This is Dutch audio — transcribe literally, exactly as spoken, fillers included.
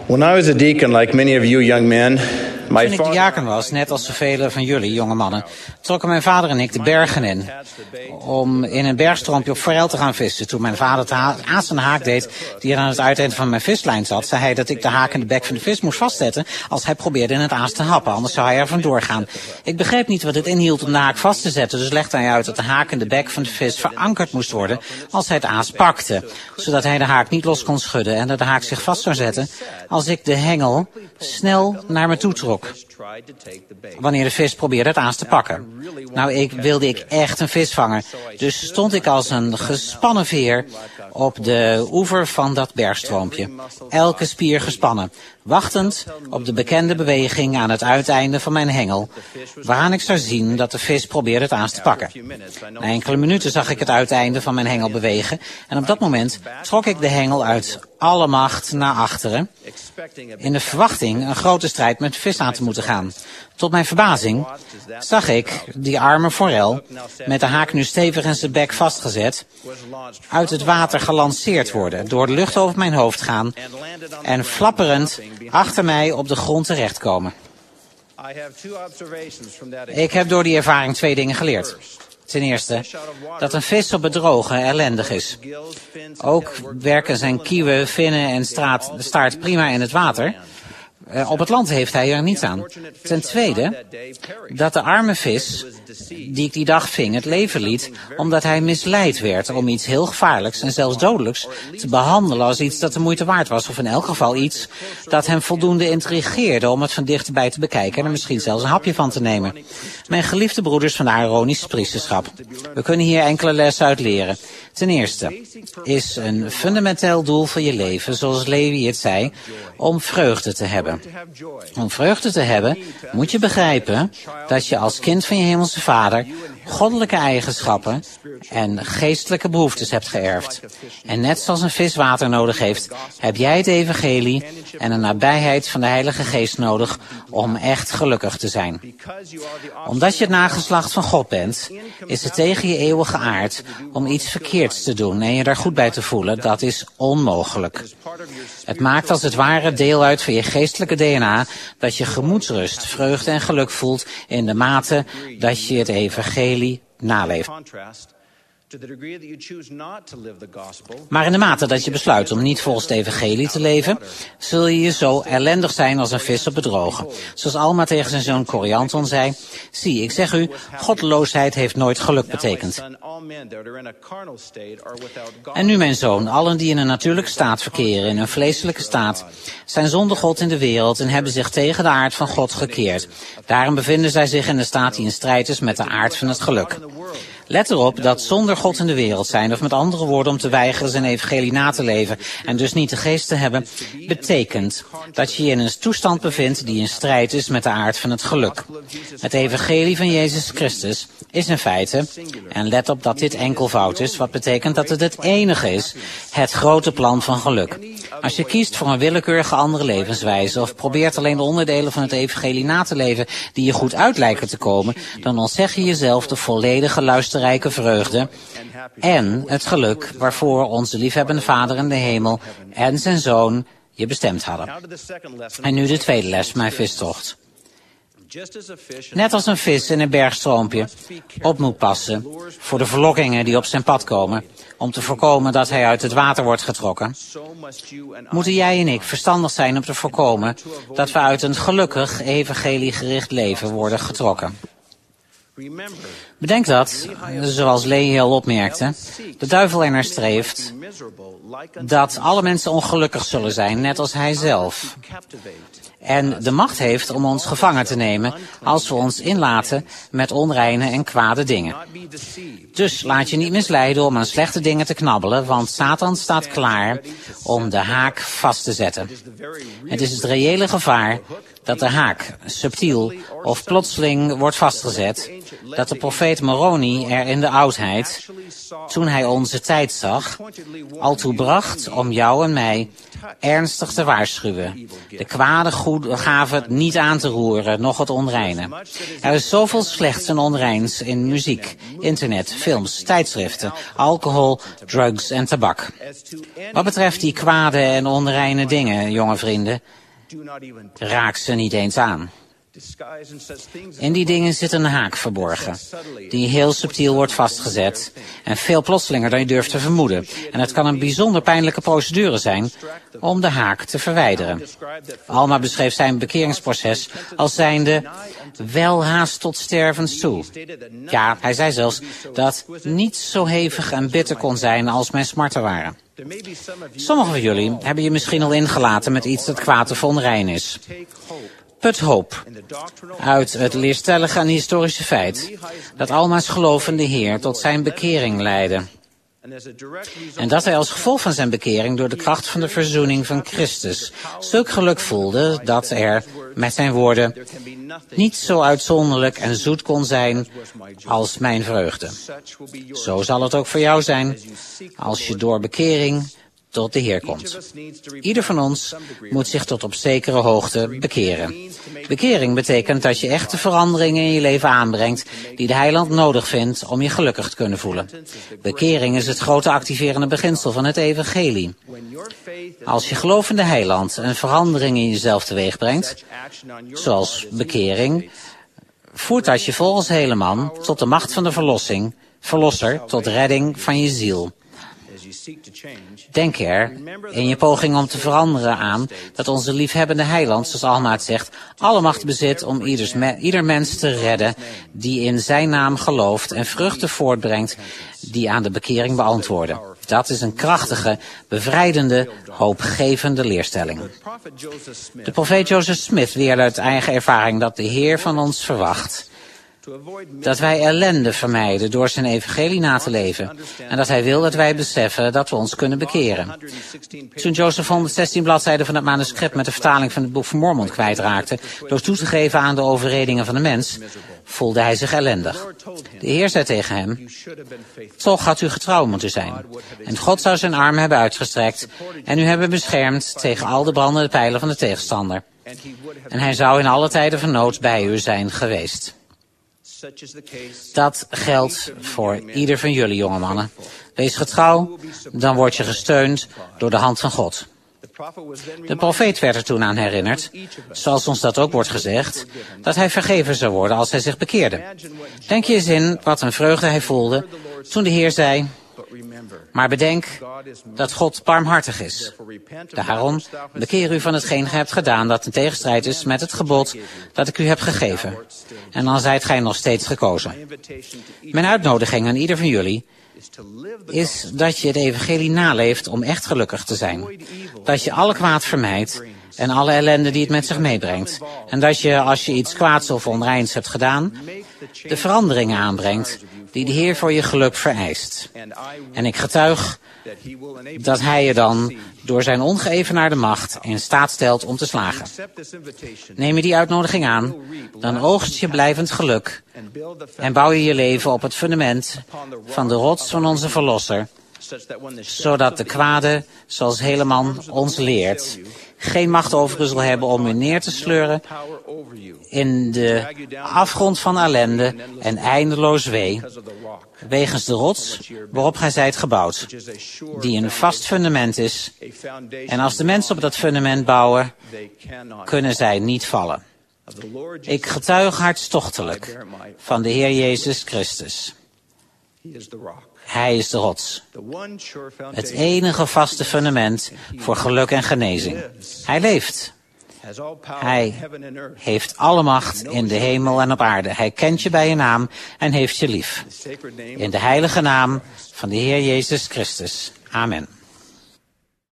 When I was a deacon, like many of you young men, my Toen ik father diaken was, net als zoveel van jullie jonge mannen, trokken mijn vader en ik de bergen in om in een bergstroompje op forel te gaan vissen. Toen mijn vader het ha- aas een haak deed die er aan het uiteinde van mijn vislijn zat, zei hij dat ik de haak in de bek van de vis moest vastzetten als hij probeerde in het aas te happen, anders zou hij er vandoor gaan. Ik begreep niet wat het inhield om de haak vast te zetten, dus legde hij uit dat de haak in de bek van de vis verankerd moest worden als hij het aas pakte, zodat hij de haak niet los kon schudden en dat de haak zich vast zou zetten als ik de hengel snel naar me toe trok wanneer de vis probeerde het aas te pakken. Nou, ik wilde ik echt een vis vangen, dus stond ik als een gespannen veer op de oever van dat bergstroompje, elke spier gespannen, wachtend op de bekende beweging aan het uiteinde van mijn hengel, waaraan ik zou zien dat de vis probeerde het aas te pakken. Na enkele minuten zag ik het uiteinde van mijn hengel bewegen en op dat moment trok ik de hengel uit alle macht naar achteren, in de verwachting een grote strijd met de vis aan te moeten gaan. Tot mijn verbazing zag ik die arme forel, met de haak nu stevig in zijn bek vastgezet, uit het water gelanceerd worden, door de lucht over mijn hoofd gaan en flapperend achter mij op de grond terechtkomen. Ik heb door die ervaring twee dingen geleerd. Ten eerste, dat een vis op bedrogen ellendig is. Ook werken zijn kieuwen, vinnen en straat, staart prima in het water. Uh, op het land heeft hij er niets aan. Ten tweede, dat de arme vis, die ik die dag ving, het leven liet, omdat hij misleid werd om iets heel gevaarlijks en zelfs dodelijks te behandelen als iets dat de moeite waard was. Of in elk geval iets dat hem voldoende intrigeerde om het van dichterbij te bekijken en er misschien zelfs een hapje van te nemen. Mijn geliefde broeders van de Aaronische priesterschap, we kunnen hier enkele lessen uit leren. Ten eerste is een fundamenteel doel van je leven, zoals Levi het zei, om vreugde te hebben. Om vreugde te hebben moet je begrijpen dat je als kind van je hemelse Vader goddelijke eigenschappen en geestelijke behoeftes hebt geërfd. En net zoals een vis water nodig heeft, heb jij het evangelie en een nabijheid van de Heilige Geest nodig om echt gelukkig te zijn. Omdat je het nageslacht van God bent, is het tegen je eeuwige aard om iets verkeerds te doen en je daar goed bij te voelen, dat is onmogelijk. Het maakt als het ware deel uit van je geestelijke D N A dat je gemoedsrust, vreugde en geluk voelt in de mate dat je het evangelie naleeft. Maar in de mate dat je besluit om niet volgens het evangelie te leven, zul je je zo ellendig zijn als een vis op bedrogen. Zoals Alma tegen zijn zoon Corianton zei, zie, ik zeg u, goddeloosheid heeft nooit geluk betekend. En nu, mijn zoon, allen die in een natuurlijke staat verkeren, in een vleeselijke staat, zijn zonder God in de wereld en hebben zich tegen de aard van God gekeerd. Daarom bevinden zij zich in de staat die in strijd is met de aard van het geluk. Let erop dat zonder God in de wereld zijn, of met andere woorden om te weigeren zijn evangelie na te leven en dus niet de geest te hebben, betekent dat je je in een toestand bevindt die in strijd is met de aard van het geluk. Het evangelie van Jezus Christus is in feite, en let op dat dit enkelvoud is, wat betekent dat het het enige is, het grote plan van geluk. Als je kiest voor een willekeurige andere levenswijze of probeert alleen de onderdelen van het evangelie na te leven die je goed uit lijken te komen, dan ontzeg je jezelf de volledige luisterrijke vreugde en het geluk waarvoor onze liefhebbende Vader in de hemel en zijn Zoon je bestemd hadden. En nu de tweede les van mijn vistocht. Net als een vis in een bergstroompje op moet passen voor de verlokkingen die op zijn pad komen, om te voorkomen dat hij uit het water wordt getrokken, moeten jij en ik verstandig zijn om te voorkomen dat we uit een gelukkig evangeliegericht leven worden getrokken. Bedenk dat, zoals Lehiel opmerkte, de duivel ernaar streeft dat alle mensen ongelukkig zullen zijn, net als hij zelf. En de macht heeft om ons gevangen te nemen als we ons inlaten met onreine en kwade dingen. Dus laat je niet misleiden om aan slechte dingen te knabbelen, want Satan staat klaar om de haak vast te zetten. Het is het reële gevaar dat de haak subtiel of plotseling wordt vastgezet, dat de profeet Moroni er in de oudheid, toen hij onze tijd zag, al toe bracht om jou en mij ernstig te waarschuwen. De kwade goede toegaven niet aan te roeren, nog het onreine. Er is zoveel slechts en onreins in muziek, internet, films, tijdschriften, alcohol, drugs en tabak. Wat betreft die kwade en onreine dingen, jonge vrienden, raak ze niet eens aan. In die dingen zit een haak verborgen, die heel subtiel wordt vastgezet en veel plotselinger dan je durft te vermoeden. En het kan een bijzonder pijnlijke procedure zijn om de haak te verwijderen. Alma beschreef zijn bekeringsproces als zijnde welhaast tot stervens toe. Ja, hij zei zelfs dat niets zo hevig en bitter kon zijn als mijn smarten waren. Sommigen van jullie hebben je misschien al ingelaten met iets dat kwaad of onrein is. Put hoop uit het leerstellige en historische feit dat Alma's geloof in de Heer tot zijn bekering leidde. En dat hij als gevolg van zijn bekering door de kracht van de verzoening van Christus zulk geluk voelde dat er, met zijn woorden, niet zo uitzonderlijk en zoet kon zijn als mijn vreugde. Zo zal het ook voor jou zijn als je door bekering tot de Heer komt. Ieder van ons moet zich tot op zekere hoogte bekeren. Bekering betekent dat je echte veranderingen in je leven aanbrengt die de heiland nodig vindt om je gelukkig te kunnen voelen. Bekering is het grote activerende beginsel van het evangelie. Als je geloof in de heiland een verandering in jezelf teweeg brengt, zoals bekering, voert dat je volgens Helaman tot de macht van de verlossing, verlosser, tot redding van je ziel. Denk er, in je poging om te veranderen, aan dat onze liefhebbende heiland, zoals Alma het zegt, alle macht bezit om ieders me, ieder mens te redden die in zijn naam gelooft en vruchten voortbrengt die aan de bekering beantwoorden. Dat is een krachtige, bevrijdende, hoopgevende leerstelling. De profeet Joseph Smith leerde uit eigen ervaring dat de Heer van ons verwacht dat wij ellende vermijden door zijn evangelie na te leven. En dat hij wil dat wij beseffen dat we ons kunnen bekeren. Toen Joseph honderdzestien bladzijden van het manuscript met de vertaling van het boek van Mormon kwijtraakte, door toe te geven aan de overredingen van de mens, voelde hij zich ellendig. De Heer zei tegen hem, toch had u getrouw moeten zijn. En God zou zijn arm hebben uitgestrekt en u hebben beschermd tegen al de brandende pijlen van de tegenstander. En hij zou in alle tijden van nood bij u zijn geweest. Dat geldt voor ieder van jullie, jonge mannen. Wees getrouw, dan word je gesteund door de hand van God. De profeet werd er toen aan herinnerd, zoals ons dat ook wordt gezegd, dat hij vergeven zou worden als hij zich bekeerde. Denk je eens in wat een vreugde hij voelde toen de Heer zei, maar bedenk dat God barmhartig is. Daarom bekeer u van hetgeen gij hebt gedaan dat in tegenstrijd is met het gebod dat ik u heb gegeven. En dan zijt gij nog steeds gekozen. Mijn uitnodiging aan ieder van jullie is dat je het evangelie naleeft om echt gelukkig te zijn. Dat je alle kwaad vermijdt en alle ellende die het met zich meebrengt. En dat je, als je iets kwaads of onreins hebt gedaan, de veranderingen aanbrengt die de Heer voor je geluk vereist. En ik getuig dat hij je dan door zijn ongeëvenaarde macht in staat stelt om te slagen. Neem je die uitnodiging aan, dan oogst je blijvend geluk en bouw je je leven op het fundament van de rots van onze Verlosser, zodat de kwade, zoals Helaman ons leert, geen macht over u zal hebben om u neer te sleuren in de afgrond van ellende en eindeloos wee, wegens de rots waarop gij zijt gebouwd, die een vast fundament is. En als de mensen op dat fundament bouwen, kunnen zij niet vallen. Ik getuig hartstochtelijk van de Heer Jezus Christus. Hij is de rots. Het enige vaste fundament voor geluk en genezing. Hij leeft. Hij heeft alle macht in de hemel en op aarde. Hij kent je bij je naam en heeft je lief. In de heilige naam van de Heer Jezus Christus. Amen.